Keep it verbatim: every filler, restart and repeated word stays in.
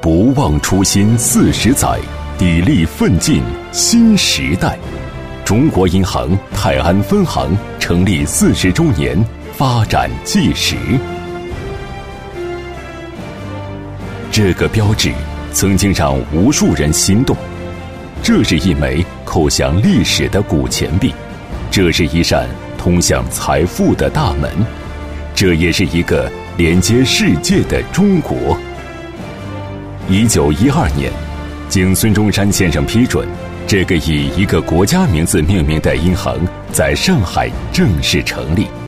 不忘初心四十载，砥砺奋进新时代。中国银行泰安分行成立四十周年发展纪实。这个标志曾经让无数人心动。这是一枚扣响历史的古钱币，这是一扇通向财富的大门，这也是一个连接世界的中国。一九一二年，经孙中山先生批准，这个以一个国家名字命名的银行在上海正式成立。